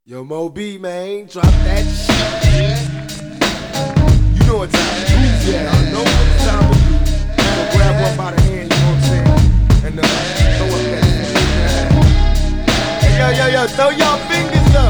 Yo, Mo B, man, drop that shit. You know what time to do, yeah. I know what time to do. So grab one by the hand, you know what I'm saying? And throw up that shit. Hey, yo, throw y'all fingers up.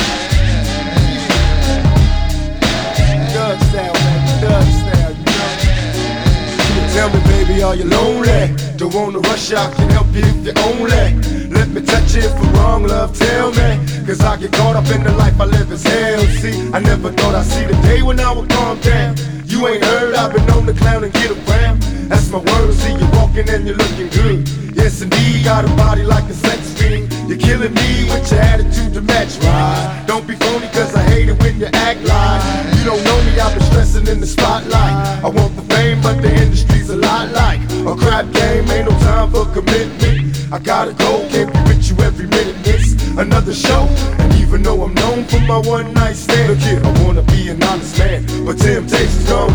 Doug style, man, Doug style, you know. Tell me, baby, are you lonely? Don't wanna rush out, can help you if you're only. Let me touch it for wrong, love, tell me. Cause I get caught up in the life I live as hell. See, I never thought I'd see the day when I would calm down. You ain't heard, I've been on the clown and get around. That's my word, see you walking and you're looking good. Yes indeed, got a body like a sex fiend. You're killing me with your attitude to match, right? Don't be phony cause I hate it when you act like you don't know me, I've been stressing in the spotlight. I want the fame but the industry's a lot like a crap game, ain't no time for commitment. I gotta go, can't be with you every minute, miss another show. And even though I'm known for my one night stand, look here, I wanna be an honest man, but temptation's gone.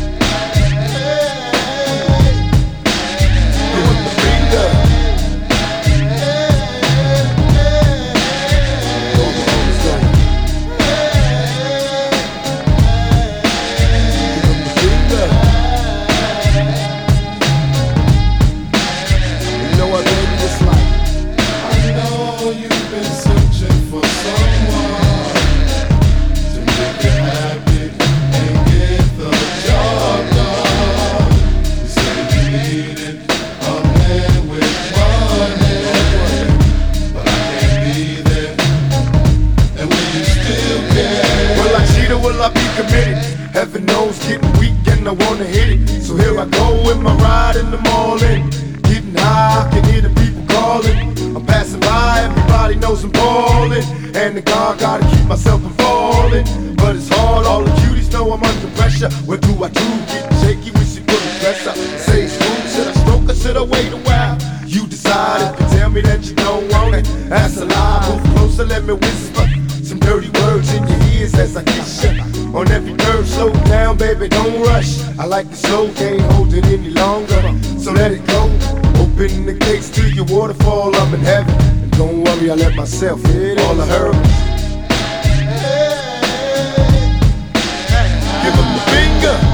Will I be committed? Heaven knows getting weak and I wanna hit it. So here I go with my ride in the morning. Getting high, I can hear the people calling. I'm passing by, everybody knows I'm ballin'. And the God gotta keep myself from falling. But it's hard, all the cuties know I'm under pressure. What do I do? Getting shaky, wish you couldn't press up. Say it's smooth, should I stroke or should I wait a while? You decide if you tell me that you don't want it. That's a lie, move closer, let me whisper some dirty words in your ears as I kiss you. On every curve, slow down, baby, don't rush. I like the slow, can't hold it any longer, so let it go. Open the gates to your waterfall, I'm in heaven. And don't worry, I let myself hit all I heard. Give him the finger.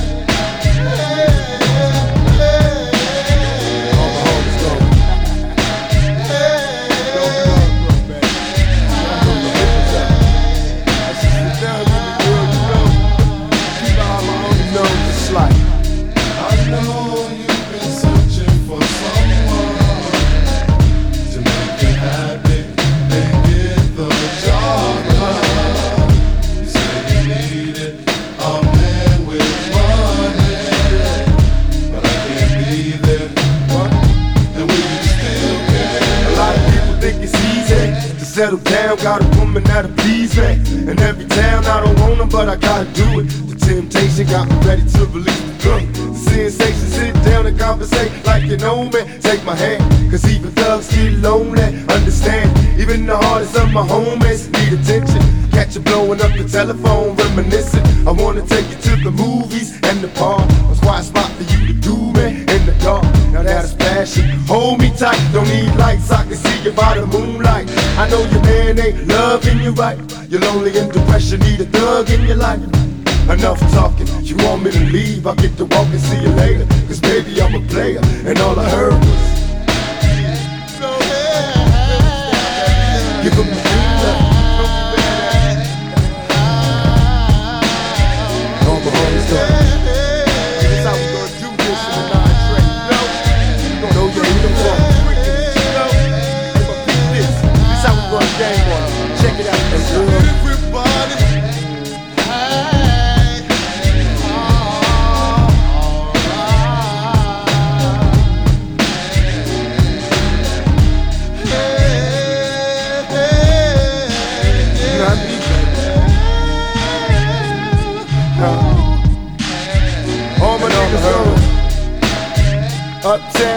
Settle down, got a woman that'll please me. In every town, I don't want her, but I gotta do it. The temptation got me ready to release the gun. The sensation, sit down and conversate like you know me. Take my hand, cause even thugs get lonely. Understand, even the hardest of my homies need attention. Catch you blowing up the telephone, reminiscing. I wanna take you to the movies and the park. A quiet spot for you to do me in the dark. Now that's passion. Hold me tight, don't need lights, I can see you by the moonlight. I know your man ain't loving you right. You're lonely and depression, need a thug in your life. Enough talking, you want me to leave, I'll get to walk and see you later. Cause baby, I'm a player, and all I heard was give him the finger. All my homies done. This how we gonna do this in the 9-track. You gon' know you ain't no wrong. This how we gonna game on it. Check it out. Everybody. All my niggas on Uptown.